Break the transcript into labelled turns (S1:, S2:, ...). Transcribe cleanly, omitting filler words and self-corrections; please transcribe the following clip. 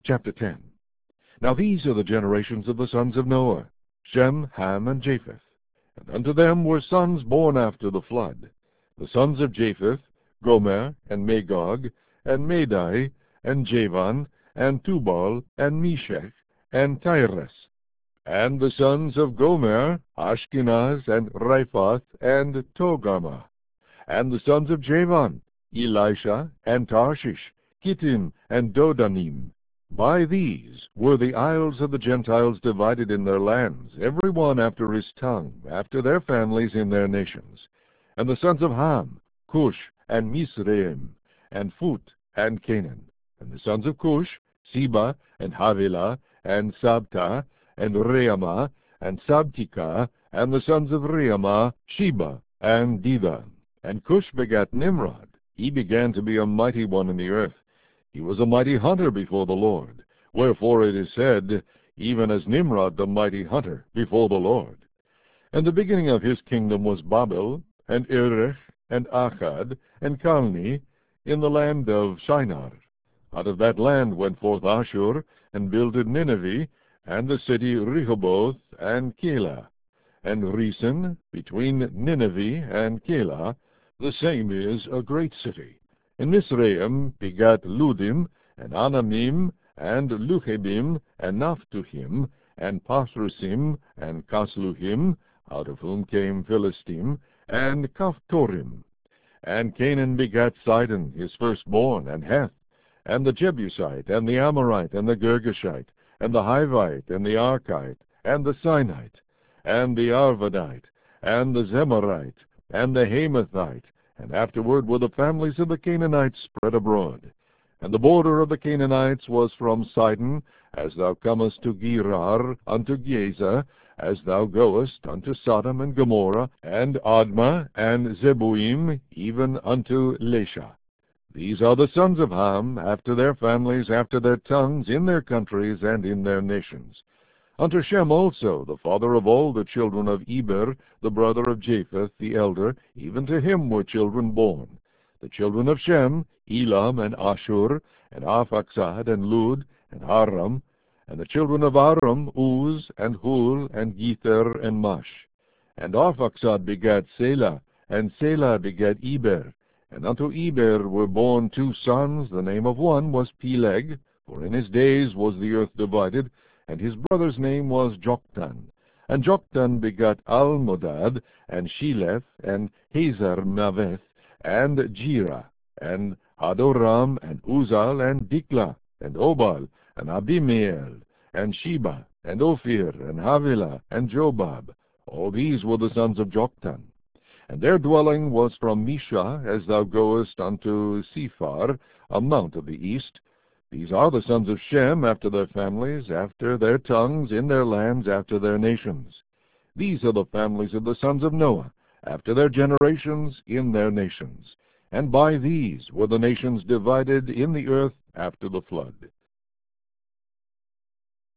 S1: Chapter 10. Now these are the generations of the sons of Noah, Shem, Ham, and Japheth. And unto them were sons born after the flood. The sons of Japheth, Gomer, and Magog, and Madai, and Javan, and Tubal, and Meshech, and Tyrus. And the sons of Gomer, Ashkenaz, and Riphath, and Togarmah. And the sons of Javan, Elisha, and Tarshish, Kittim, and Dodanim. By these were the isles of the Gentiles divided in their lands, every one after his tongue, after their families in their nations. And the sons of Ham, Cush, and Mizraim, and Phut, and Canaan. And the sons of Cush, Seba, and Havilah, and Sabta, and Reamah, and Sabtika. And the sons of Reamah, Sheba, and Dedan. And Cush begat Nimrod. He began to be a mighty one in the earth. He was a mighty hunter before the Lord. Wherefore it is said, even as Nimrod the mighty hunter before the Lord. And the beginning of his kingdom was Babel, and Erech, and Akkad, and Calne, in the land of Shinar. Out of that land went forth Ashur, and builded Nineveh, and the city Rehoboth, and Keilah. And Resen, between Nineveh and Keilah, the same is a great city. And Mizraim begat Ludim, and Anamim, and Luchebim, and Naphtuhim, and Pathrusim, and Casluhim, out of whom came Philistim, and Caphtorim. And Canaan begat Sidon, his firstborn, and Heth, and the Jebusite, and the Amorite, and the Girgashite, and the Hivite, and the Archite, and the Sinite, and the Arvadite, and the Zemarite, and the Hamathite. And afterward were the families of the Canaanites spread abroad. And the border of the Canaanites was from Sidon, as thou comest to Gerar, unto Gaza, as thou goest unto Sodom and Gomorrah, and Admah, and Zeboim, even unto Lesha. These are the sons of Ham, after their families, after their tongues, in their countries, and in their nations. Unto Shem also, the father of all the children of Eber, the brother of Japheth the elder, even to him were children born. The children of Shem, Elam, and Ashur, and Arphaxad, and Lud, and Aram. And the children of Aram, Uz, and Hul, and Gether, and Mash. And Arphaxad begat Selah, and Selah begat Eber. And unto Eber were born 2 sons. The name of one was Peleg, for in his days was the earth divided, and his brother's name was Joktan. And Joktan begat Almodad, and Sheleth, and Hazar-Maveth, and Jirah, and Hadoram, and Uzal, and Diklah, and Obal, and Abimael, and Sheba, and Ophir, and Havilah, and Jobab. All these were the sons of Joktan. And their dwelling was from Misha, as thou goest unto Sephar, a mount of the east. These are the sons of Shem, after their families, after their tongues, in their lands, after their nations. These are the families of the sons of Noah, after their generations, in their nations. And by these were the nations divided in the earth after the flood.